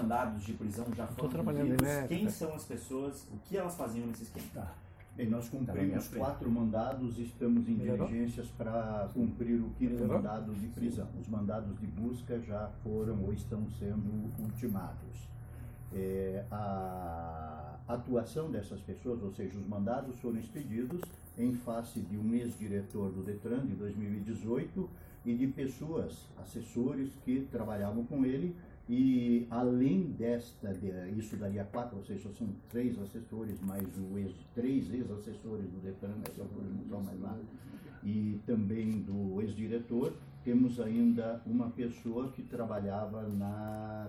mandados de prisão já foram cumpridos? Quem são as pessoas? O que elas faziam nesse esquema? Tá. Bem, nós cumprimos 4 mandados e estamos em diligências para cumprir o 5º mandado de prisão. Os mandados de busca já foram ou estão sendo ultimados. A atuação dessas pessoas, ou seja, os mandados foram expedidos em face de um ex-diretor do Detran de 2018 e de pessoas, assessores que trabalhavam com ele, e além isso daria 4, ou seja, são 3 assessores, mais 3 ex-assessores do Detran, não são mais lá, e também do ex-diretor, temos ainda uma pessoa que trabalhava na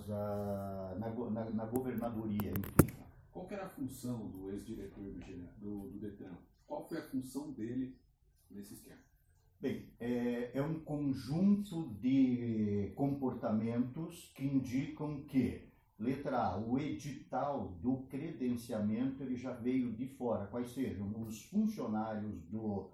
governadoria, enfim. Qual que era a função do ex-diretor do Detran? Qual foi a função dele nesse esquema? Bem, é um conjunto de comportamentos que indicam que, letra A, o edital do credenciamento ele já veio de fora, quais sejam os funcionários do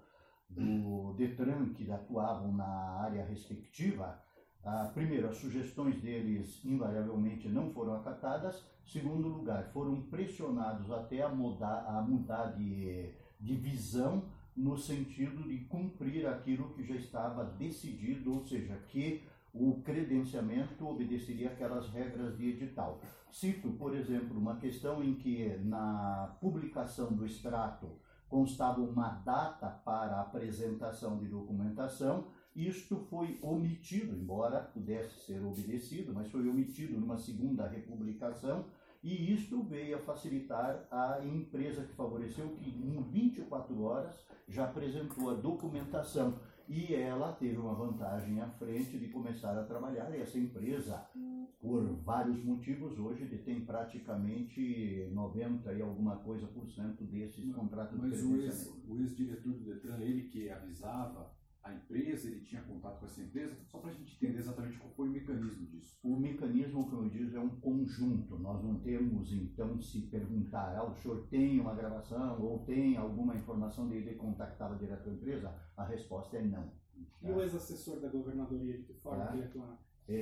Detran que atuavam na área respectiva. Primeiro, as sugestões deles invariavelmente não foram acatadas. Segundo lugar, foram pressionados até a mudar de visão, no sentido de cumprir aquilo que já estava decidido, ou seja, que o credenciamento obedeceria aquelas regras de edital. Cito, por exemplo, uma questão em que na publicação do extrato constava uma data para apresentação de documentação. Isto foi omitido, embora pudesse ser obedecido, mas foi omitido numa segunda republicação, e isto veio a facilitar a empresa que favoreceu, que em 24 horas já apresentou a documentação, e ela teve uma vantagem à frente de começar a trabalhar. E essa empresa, por vários motivos, hoje detém praticamente 90 e alguma coisa por cento desses contratos de credenciamento. Mas o ex-diretor do Detran, ele que avisava a empresa, ele tinha contato com essa empresa, só para a gente entender exatamente qual foi o mecanismo disso. O mecanismo, como eu disse, é um conjunto. Nós não temos, então, se perguntar, o senhor tem uma gravação ou tem alguma informação de ele contactava direto a empresa? A resposta é não. E o ex-assessor da governadoria, de que forma ele atuava?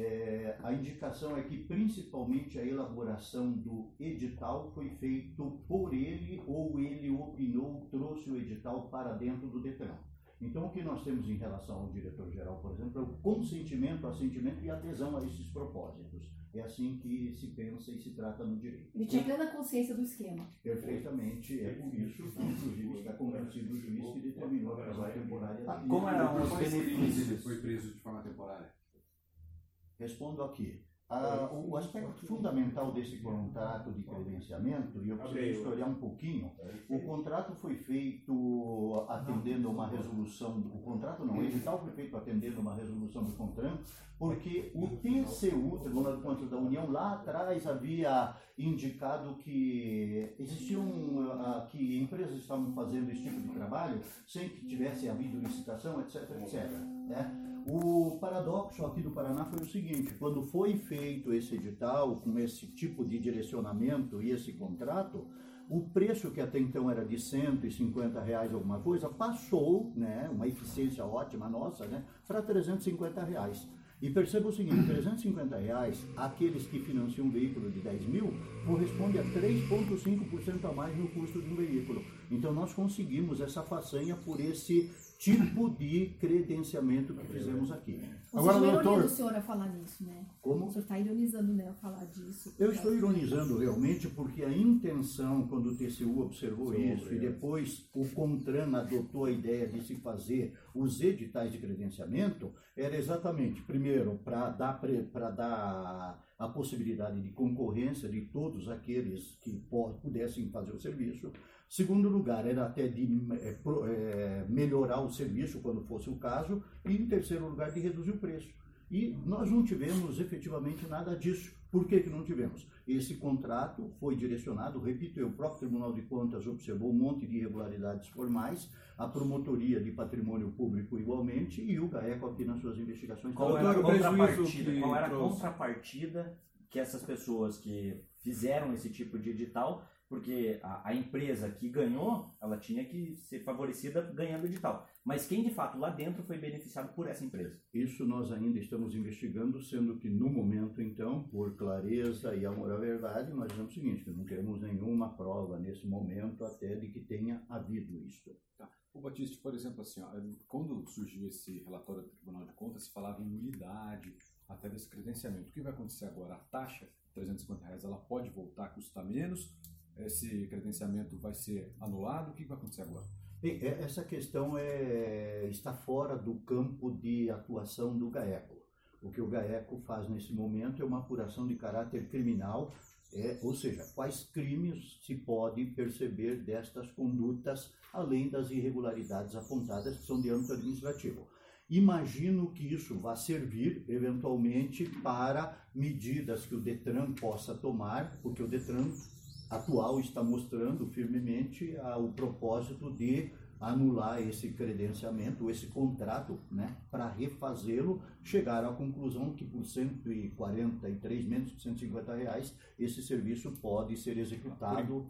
A indicação é que, principalmente, a elaboração do edital foi feito por ele, ou ele opinou, trouxe o edital para dentro do Detran. Então, o que nós temos em relação ao diretor-geral, por exemplo, é o consentimento, assentimento e adesão a esses propósitos. É assim que se pensa e se trata no direito. Ele tinha plena consciência do esquema. Perfeitamente. É por isso que, inclusive, está convencido o juiz que determinou a prisão temporária. Como eram os benefícios? Ele foi preso de forma temporária? Respondo aqui. O aspecto fundamental desse contrato de credenciamento, e eu preciso historiar um pouquinho, o contrato foi feito atendendo uma resolução, o edital foi feito atendendo uma resolução do CONTRAN, porque o TCU, Tribunal de Contas da União, lá atrás havia indicado que existiam, que empresas estavam fazendo esse tipo de trabalho sem que tivesse havido licitação, etc, etc, né? O paradoxo aqui do Paraná foi o seguinte: quando foi feito esse edital com esse tipo de direcionamento e esse contrato, o preço que até então era de R$150 alguma coisa, passou, né, uma eficiência ótima nossa, né, para R$350. E perceba o seguinte, R$350, aqueles que financiam um veículo de 10 mil, corresponde a 3,5% a mais no custo de um veículo. Então nós conseguimos essa façanha por esse tipo de credenciamento que fizemos aqui. Agora, doutor, o senhor a falar nisso, né? Como? O senhor está ironizando, né, a falar disso. Eu estou ironizando realmente porque a intenção, quando o TCU observou isso e depois o CONTRAN adotou a ideia de se fazer os editais de credenciamento, era exatamente, primeiro, para dar a possibilidade de concorrência de todos aqueles que pudessem fazer o serviço. Segundo lugar, era até de melhorar o serviço quando fosse o caso. E em terceiro lugar, de reduzir o preço. E nós não tivemos efetivamente nada disso. Por que não tivemos? Esse contrato foi direcionado, repito, o próprio Tribunal de Contas observou um monte de irregularidades formais, a Promotoria de Patrimônio Público igualmente, e o GAECO aqui nas suas investigações. Qual era a contrapartida que essas pessoas que fizeram esse tipo de edital Porque a empresa que ganhou, ela tinha que ser favorecida ganhando o edital. Mas quem de fato lá dentro foi beneficiado por essa empresa? Isso nós ainda estamos investigando, sendo que no momento, então, por clareza e amor à verdade, nós dizemos o seguinte, que não temos nenhuma prova nesse momento até de que tenha havido isso. Tá. O Batista, por exemplo, assim, quando surgiu esse relatório do Tribunal de Contas, se falava em nulidade até desse credenciamento. O que vai acontecer agora? A taxa de R$350, ela pode voltar a custar menos? Esse credenciamento vai ser anulado? O que vai acontecer agora? Bem, essa questão está fora do campo de atuação do GAECO. O que o GAECO faz nesse momento é uma apuração de caráter criminal, ou seja, quais crimes se pode perceber destas condutas, além das irregularidades apontadas que são de âmbito administrativo. Imagino que isso vá servir, eventualmente, para medidas que o DETRAN possa tomar, porque o DETRAN atual está mostrando firmemente o propósito de anular esse credenciamento, esse contrato, né, para refazê-lo, chegar à conclusão que por 143, menos de R$150, esse serviço pode ser executado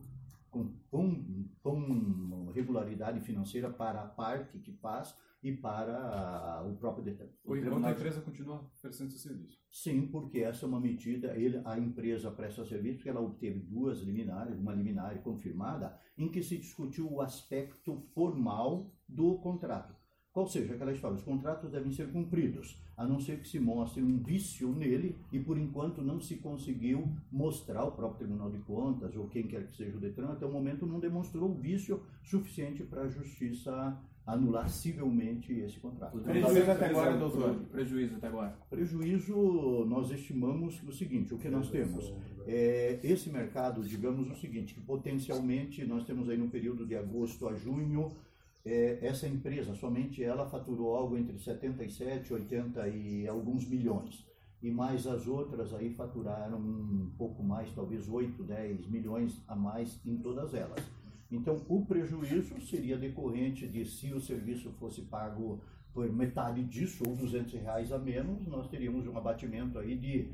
com regularidade financeira para a parte que faz e para o próprio DETRAN. Enquanto a empresa continua oferecendo esse serviço? Sim, porque essa é uma medida, a empresa presta serviço porque ela obteve duas liminares, uma liminar confirmada, em que se discutiu o aspecto formal do contrato. Qual seja, aquela história, os contratos devem ser cumpridos, a não ser que se mostre um vício nele, e por enquanto não se conseguiu mostrar, o próprio Tribunal de Contas, ou quem quer que seja o DETRAN, até o momento não demonstrou o vício suficiente para a Justiça anular civilmente esse contrato. Prejuízo até agora, doutor? Prejuízo até agora? Prejuízo, nós estimamos o seguinte, o que nós temos? Esse mercado, digamos o seguinte, que potencialmente nós temos aí no período de agosto a junho, essa empresa, somente ela faturou algo entre 77, 80 e alguns milhões. E mais as outras aí faturaram um pouco mais, talvez 8, 10 milhões a mais em todas elas. Então, o prejuízo seria decorrente de, se o serviço fosse pago por metade disso, ou R$200 a menos, nós teríamos um abatimento aí de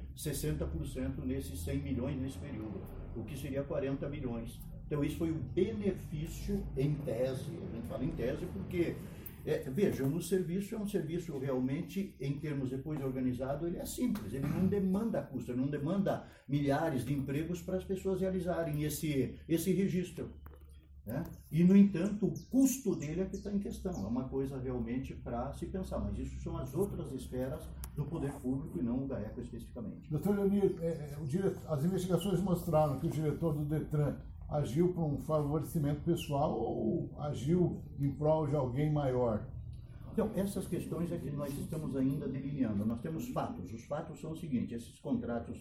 60% nesses 100 milhões nesse período, o que seria 40 milhões. Então, isso foi o benefício em tese, a gente fala em tese porque, vejam, o serviço é um serviço realmente, em termos depois de organizado, ele é simples, ele não demanda custo, ele não demanda milhares de empregos para as pessoas realizarem esse registro. Né? E, no entanto, o custo dele é que está em questão, é uma coisa realmente para se pensar, mas isso são as outras esferas do poder público e não o GAECO especificamente. Doutor Leonir, as investigações mostraram que o diretor do DETRAN agiu por um favorecimento pessoal ou agiu em prol de alguém maior? Então, essas questões é que nós estamos ainda delineando. Nós temos fatos. Os fatos são o seguinte, esses contratos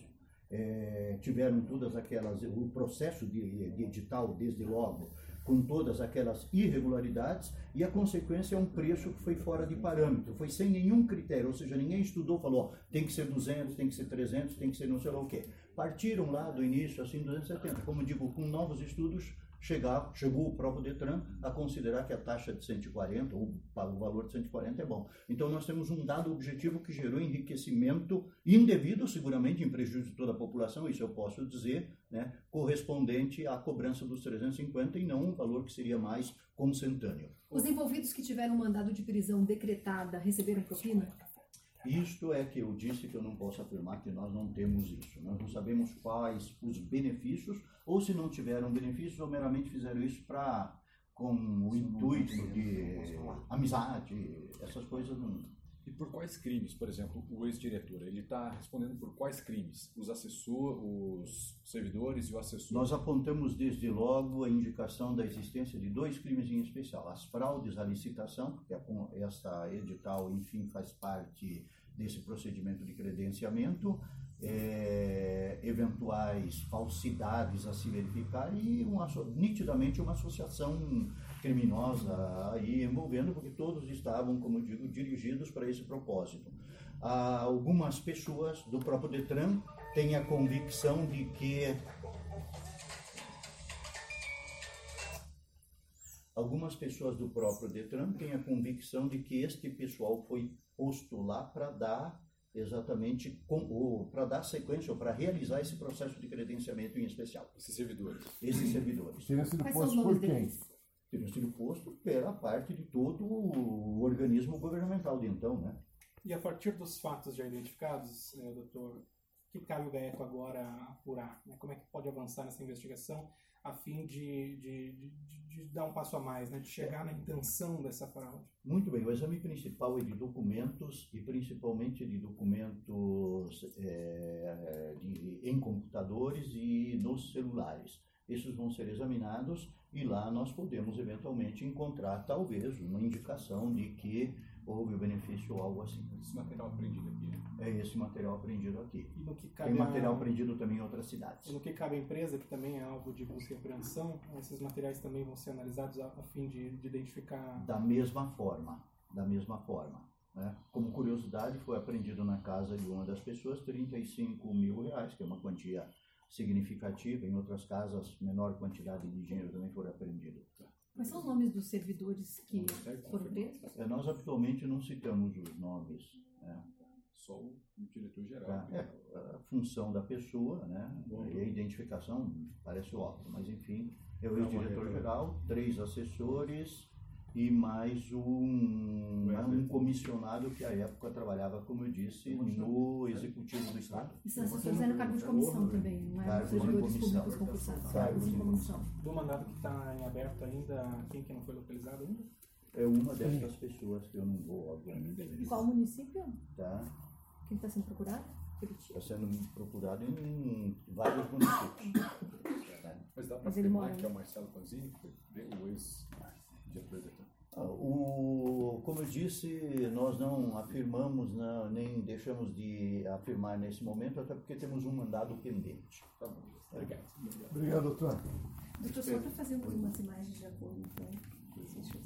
tiveram todas aquelas, o processo de edital desde logo, com todas aquelas irregularidades, e a consequência é um preço que foi fora de parâmetro, foi sem nenhum critério, ou seja, ninguém estudou, falou, tem que ser 200, tem que ser 300, tem que ser não sei lá o quê. Partiram lá do início, assim, 270. Como digo, com novos estudos, chegou o próprio DETRAN a considerar que a taxa de 140, ou o valor de 140 é bom. Então, nós temos um dado objetivo que gerou enriquecimento indevido, seguramente em prejuízo de toda a população, isso eu posso dizer, né, correspondente à cobrança dos 350 e não um valor que seria mais consentâneo. Os envolvidos que tiveram mandado de prisão decretada receberam propina? Isto é que eu disse que eu não posso afirmar que nós não temos isso. Nós não sabemos quais os benefícios, ou se não tiveram benefícios, ou meramente fizeram isso com o intuito de amizade, essas coisas não. E por quais crimes, por exemplo, o ex-diretor, ele está respondendo por quais crimes? Os servidores e o assessor? Nós apontamos desde logo a indicação da existência de 2 crimes em especial. As fraudes à licitação, porque essa edital, enfim, faz parte desse procedimento de credenciamento, eventuais falsidades a se verificar e nitidamente uma associação criminosa aí envolvendo, porque todos estavam, como eu digo, dirigidos para esse propósito. Algumas pessoas do próprio DETRAN têm a convicção de que este pessoal foi posto lá para dar exatamente para dar sequência ou para realizar esse processo de credenciamento em especial. Esses servidores. Esses servidores. Teria sido Quais são os posto nomes por quem? deles? Teriam sido posto pela parte de todo o organismo governamental de então, né? E a partir dos fatos já identificados, doutor, que cabe o GAECO agora apurar? Né? Como é que pode avançar nessa investigação a fim de dar um passo a mais, né? De chegar na intenção dessa fraude? Muito bem, o exame principal é de documentos e principalmente de documentos em computadores e nos celulares. Esses vão ser examinados e lá nós podemos eventualmente encontrar talvez uma indicação de que houve o benefício ou algo assim. Esse material apreendido aqui, né? É esse material apreendido aqui. E no que cabe Tem material apreendido também em outras cidades. E no que cabe à empresa, que também é alvo de busca e apreensão, esses materiais também vão ser analisados a fim de identificar... Da mesma forma. Né? Como curiosidade, foi apreendido na casa de uma das pessoas R$35 mil, que é uma quantia significativa. Em outras casas, menor quantidade de dinheiro também foi apreendido. Quais são os nomes dos servidores que foram presos? Nós habitualmente não citamos os nomes, né? Só o diretor-geral. A função da pessoa, né? E a identificação parece óbvio, mas enfim, é o ex-diretor-geral, 3 assessores e mais um comissionado que à época trabalhava, como eu disse, no Executivo do Estado. Esses assessores eram cargo de comissão também, não eram Cargos de servidores comissão. públicos concursados. Cargos de comissão. Do mandado que está em aberto ainda, quem que não foi localizado ainda? É uma dessas pessoas que eu não vou, obviamente. Em qual município? Tá? Quem está sendo procurado? Curitiba. Está sendo procurado em vários municípios. Tá? Mas dá para Mas ele afirmar mora que é o Marcelo Panzini, que foi o ex-diretor da Detran? Como eu disse, nós não afirmamos, nem deixamos de afirmar nesse momento, até porque temos um mandado pendente. Tá bom. Obrigado. Obrigado, doutor. Doutor, só para fazer umas imagens de acordo com